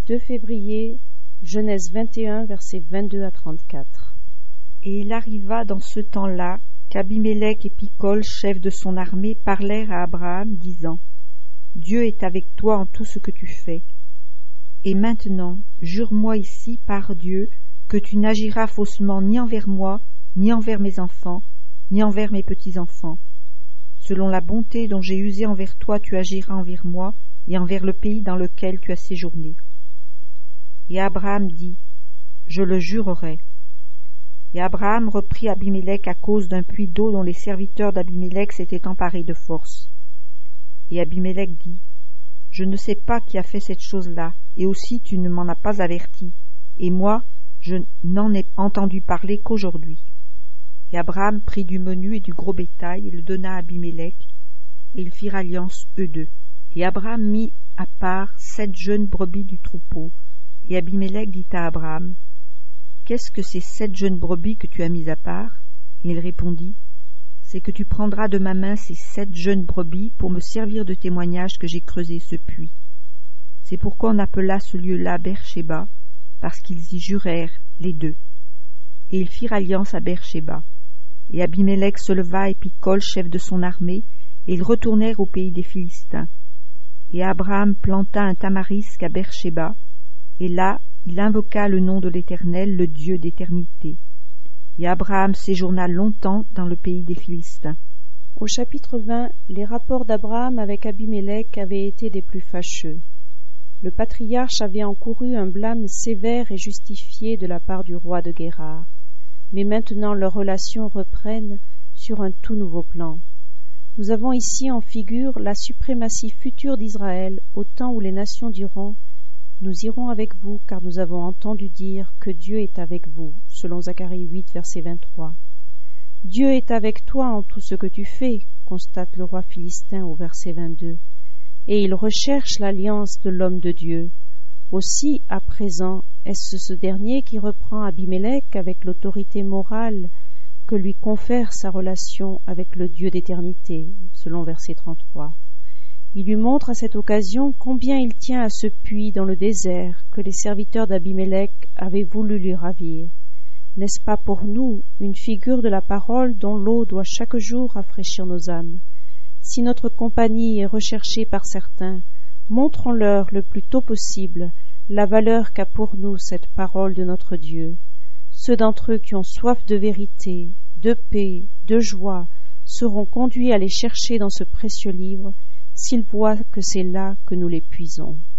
2 février, Genèse 21, versets 22 à 34. Et il arriva dans ce temps-là qu'Abimélec et Picol, chefs de son armée, parlèrent à Abraham, disant : Dieu est avec toi en tout ce que tu fais. Et maintenant, jure-moi ici par Dieu que tu n'agiras faussement ni envers moi, ni envers mes enfants, ni envers mes petits-enfants. Selon la bonté dont j'ai usé envers toi, tu agiras envers moi et envers le pays dans lequel tu as séjourné. Et Abraham dit : Je le jurerai. Et Abraham reprit Abimélec à cause d'un puits d'eau dont les serviteurs d'Abimélec s'étaient emparés de force. Et Abimélec dit : Je ne sais pas qui a fait cette chose-là, et aussi tu ne m'en as pas averti, et moi je n'en ai entendu parler qu'aujourd'hui. Et Abraham prit du menu et du gros bétail et le donna à Abimélec, et ils firent alliance eux deux. Et Abraham mit à part 7 jeunes brebis du troupeau, et Abimélec dit à Abraham : Qu'est-ce que ces 7 jeunes brebis que tu as mis à part ? Et il répondit : C'est que tu prendras de ma main ces 7 jeunes brebis pour me servir de témoignage que j'ai creusé ce puits. C'est pourquoi on appela ce lieu-là Beer-Shéba, parce qu'ils y jurèrent les deux. Et ils firent alliance à Beer-Shéba. Et Abimélec se leva et Picol, chef de son armée, et ils retournèrent au pays des Philistins. Et Abraham planta un tamarisque à Beer-Shéba, et là il invoqua le nom de l'Éternel, le Dieu d'éternité. Et Abraham séjourna longtemps dans le pays des Philistins. Au chapitre 20, les rapports d'Abraham avec Abimélec avaient été des plus fâcheux. Le patriarche avait encouru un blâme sévère et justifié de la part du roi de Guérar. Mais maintenant leurs relations reprennent sur un tout nouveau plan. Nous avons ici en figure la suprématie future d'Israël au temps où les nations diront : Nous irons avec vous, car nous avons entendu dire que Dieu est avec vous, selon Zacharie 8, verset 23. Dieu est avec toi en tout ce que tu fais, constate le roi philistin au verset 22, et il recherche l'alliance de l'homme de Dieu. Aussi, à présent, est-ce ce dernier qui reprend Abimélec avec l'autorité morale que lui confère sa relation avec le Dieu d'éternité, selon verset 33. Il lui montre à cette occasion combien il tient à ce puits dans le désert que les serviteurs d'Abimélec avaient voulu lui ravir. N'est-ce pas pour nous une figure de la parole dont l'eau doit chaque jour rafraîchir nos âmes ? Si notre compagnie est recherchée par certains, montrons-leur le plus tôt possible la valeur qu'a pour nous cette parole de notre Dieu. Ceux d'entre eux qui ont soif de vérité, de paix, de joie, seront conduits à les chercher dans ce précieux livre, s'ils voient que c'est là que nous les puisons.